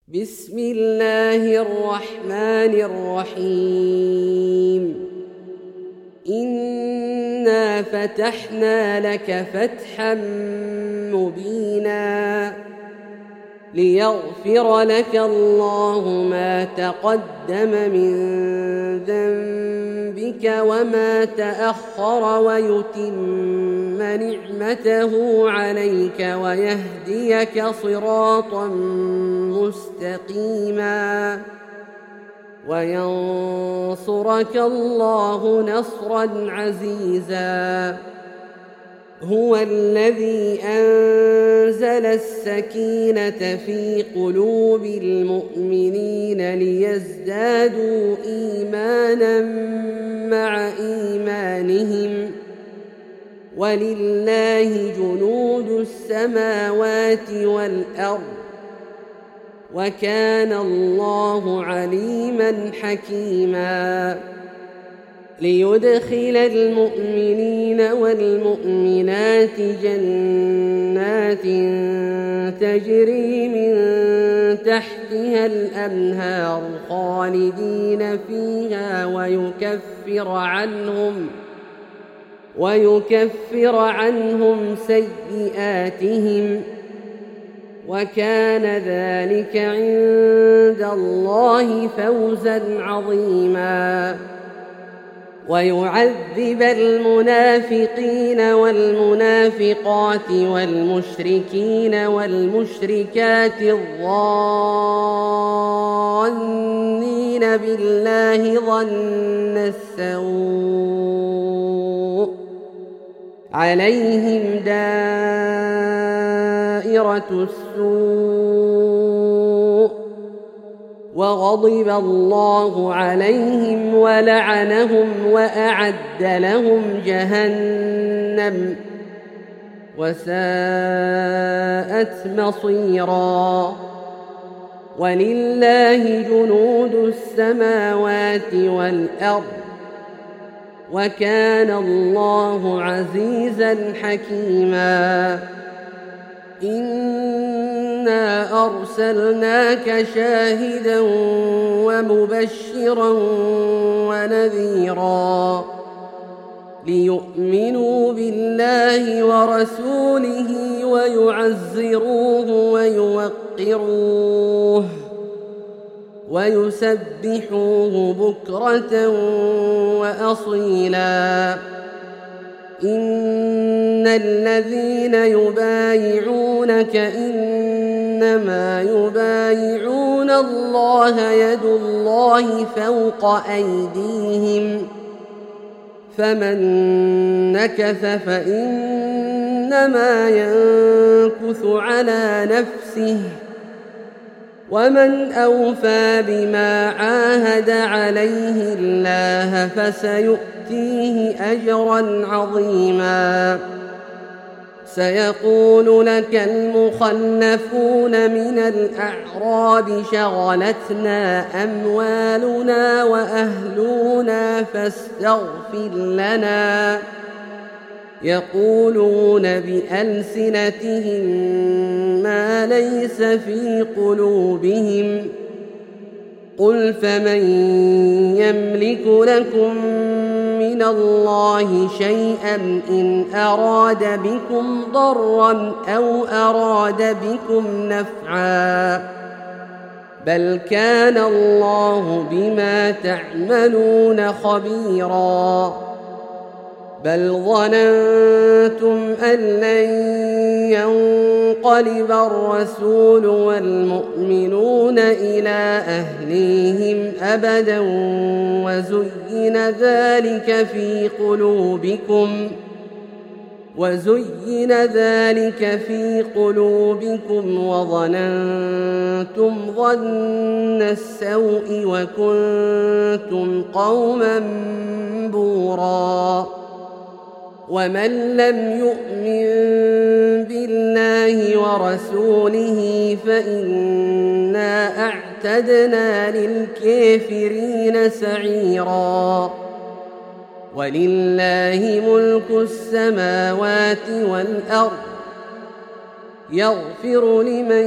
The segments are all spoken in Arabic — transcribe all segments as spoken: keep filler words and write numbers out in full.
بسم الله الرحمن الرحيم إنا فتحنا لك فتحا مبينا ليغفر لك الله ما تقدم من ذنبك وما تأخر ويتم نعمته عليك ويهديك صراطا مستقيما وينصرك الله نصرا عزيزا هو الذي أنزل السكينة في قلوب المؤمنين ليزدادوا إيمانا مع إيمانهم ولله جنود السماوات والأرض وكان الله عليما حكيما ليدخل المؤمنين والمؤمنات جنات تجري من تحتها الأنهار خالدين فيها ويكفر عنهم ويكفر عنهم سيئاتهم وكان ذلك عند الله فوزا عظيما ويعذب المنافقين والمنافقات والمشركين والمشركات الظانين بالله ظن السوء عليهم دائرة السوء وغضب الله عليهم ولعنهم وأعد لهم جهنم وساءت مصيرا ولله جنود السماوات والأرض وكان الله عزيزا حكيما إنا أرسلناك شاهدا ومبشرا ونذيرا ليؤمنوا بالله ورسوله ويعزروه ويوقروه ويسبحوه بكرة وأصيلا إن الذين يبايعونك إنما يبايعون الله يد الله فوق أيديهم فمن نكث فإنما ينكث على نفسه ومن أوفى بما عاهد عليه الله فسيؤتيه أجرا عظيما سيقول لك المخلفون من الأعراب شغلتنا أموالنا وأهلنا فاستغفر لنا يقولون بألسنتهم ما ليس في قلوبهم قل فمن يملك لكم من الله شيئا إن أراد بكم ضرا أو أراد بكم نفعا بل كان الله بما تعملون خبيرا بل ظننتم أن لن ينقلب الرسول والمؤمنون إلى أهليهم أبدا وزين ذلك في قلوبكم وزين ذلك في قلوبكم وظننتم ظن السوء وكنتم قوما بورا ومن لم يؤمن بالله ورسوله فإنا أعتدنا للكافرين سعيرا ولله ملك السماوات والأرض يغفر لمن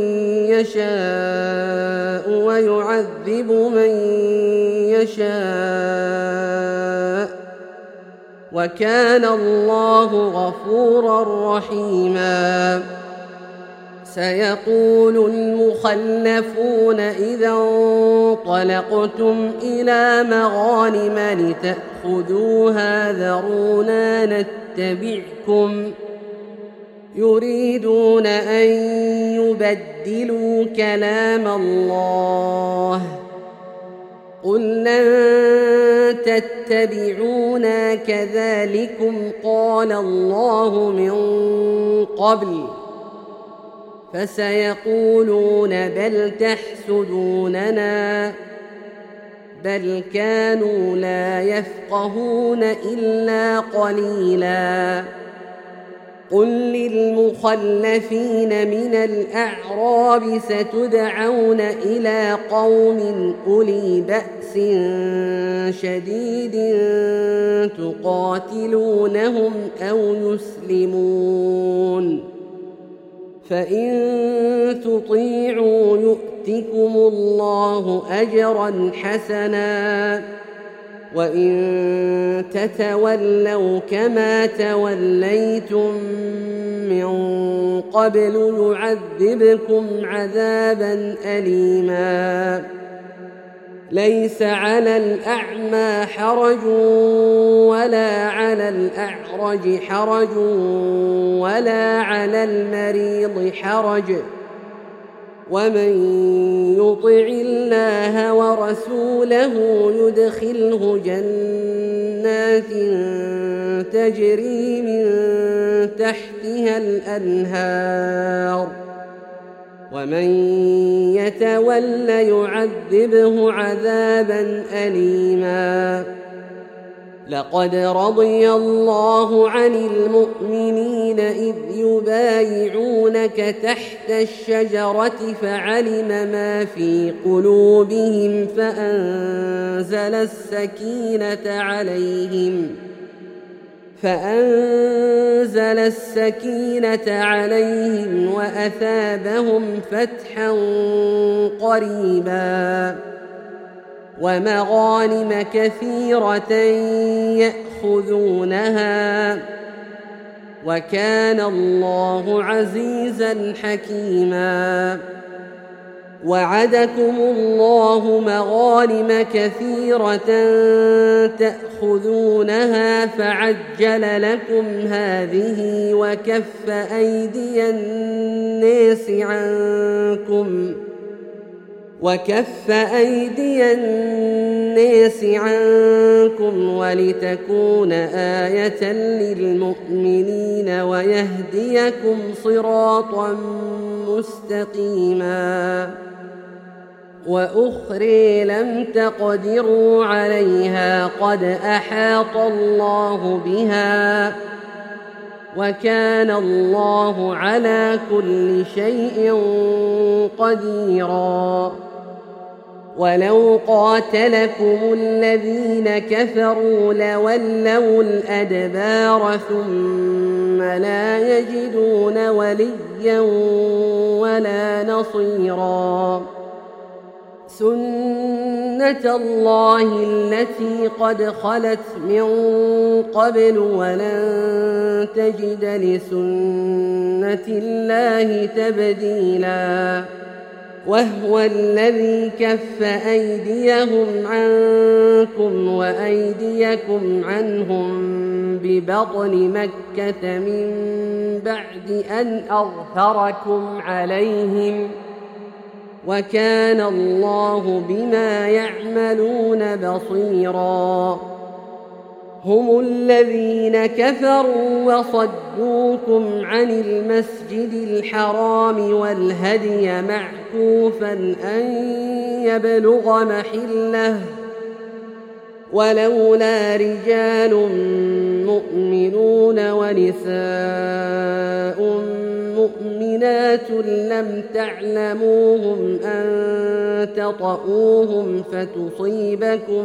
يشاء ويعذب من يشاء وكان الله غفورا رحيما. سيقول المخلفون إذا انطلقتم إلى مغانم لتأخذوها ذرونا نتبعكم يريدون أن يبدلوا كلام الله قل لن تتبعونا كذلكم قال الله من قبل فسيقولون بل تحسدوننا بل كانوا لا يفقهون إلا قليلا. قل للمخلفين من الأعراب ستدعون إلى قوم أولي بأس شديد تقاتلونهم أو يسلمون فإن تطيعوا يؤتكم الله أجرا حسنا وإن تتولوا كما توليتم من قبل يعذبكم عذابا أليما. ليس على الأعمى حرج ولا على الأعرج حرج ولا على المريض حرج ومن يطع الله ورسوله يدخله جنات تجري من تحتها الأنهار ومن يتول يعذبه عذابا أليما. لقد رضي الله عن المؤمنين إذ يبايعونك تحت الشجرة فعلم ما في قلوبهم فأنزل السكينة عليهم فأنزل السكينة عليهم وأثابهم فتحا قريبا ومغانم كثيرة يأخذونها وكان الله عزيزا حكيما. وعدكم الله مغانم كثيرة تأخذونها فعجل لكم هذه وكف أيدي الناس عنكم وكف أيدي الناس عنكم ولتكون آية للمؤمنين ويهديكم صراطا مستقيما. وأخرى لم تقدروا عليها قد أحاط الله بها وكان الله على كل شيء قديرا. ولو قاتلكم الذين كفروا لولوا الأدبار ثم لا يجدون وليا ولا نصيرا. سنة الله التي قد خلت من قبل ولن تجد لسنة الله تبديلا. وهو الذي كف أيديهم عنكم وأيديكم عنهم ببطن مكة من بعد أن أظهركم عليهم وكان الله بما يعملون بصيرا. هم الذين كفروا وصدوكم عن المسجد الحرام والهدي معكوفا أن يبلغ محله ولولا رجال مؤمنون ونساء مؤمنات لم تعلموهم أن تطؤوهم فتصيبكم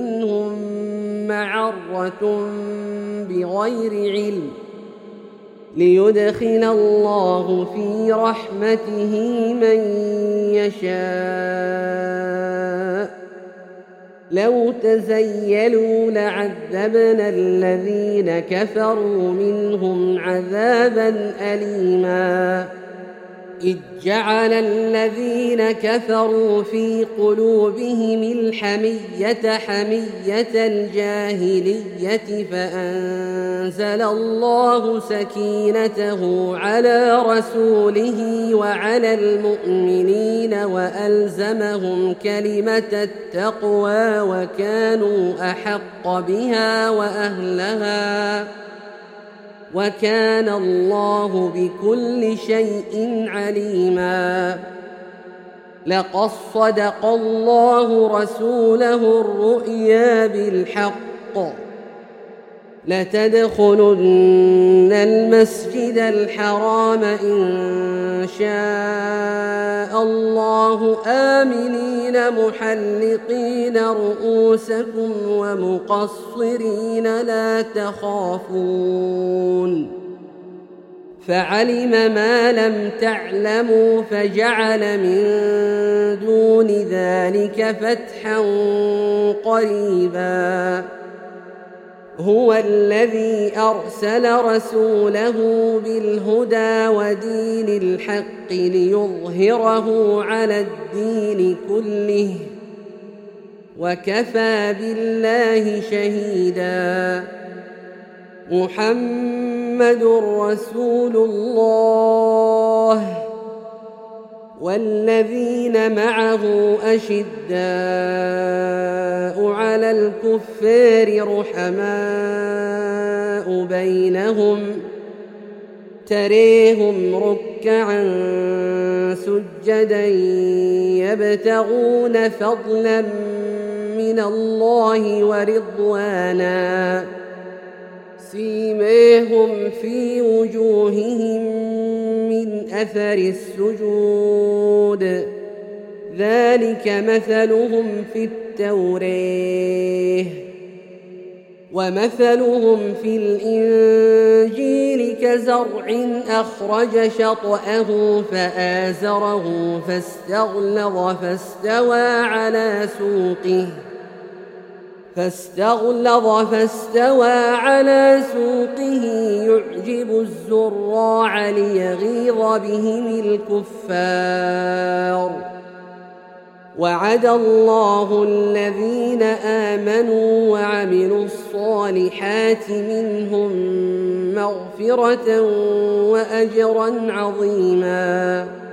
منهم معرة بغير علم ليدخل الله في رحمته من يشاء لو تزيلوا لعذبنا الذين كفروا منهم عذابا أليما إذ جعل الذين كفروا في قلوبهم الحمية حمية الجاهلية فأنزل الله سكينته على رسوله وعلى المؤمنين وألزمهم كلمة التقوى وكانوا أحق بها وأهلها وكان الله بكل شيء عليما لقد صدق الله رسوله الرؤيا بالحق لتدخلن المسجد الحرام إن شاء الله آمنين محلقين رؤوسكم ومقصرين لا تخافون فعلم ما لم تعلموا فجعل من دون ذلك فتحا قريبا هو الذي أرسل رسوله بالهدى ودين الحق ليظهره على الدين كله وكفى بالله شهيدا محمد رسول الله والذين معه أشداء على الكفار رحماء بينهم تريهم ركعا سجدا يبتغون فضلا من الله ورضوانا سيماهم في وجوههم من أثر السجود ذلك مثلهم في التوراة ومثلهم في الإنجيل كزرع أخرج شطأه فآزره فاستغلظ فاستوى على سوقه فاستغلظ فاستوى على سوقه يعجب الزراع ليغيظ بهم الكفار وعد الله الذين آمنوا وعملوا الصالحات منهم مغفرة وأجرا عظيما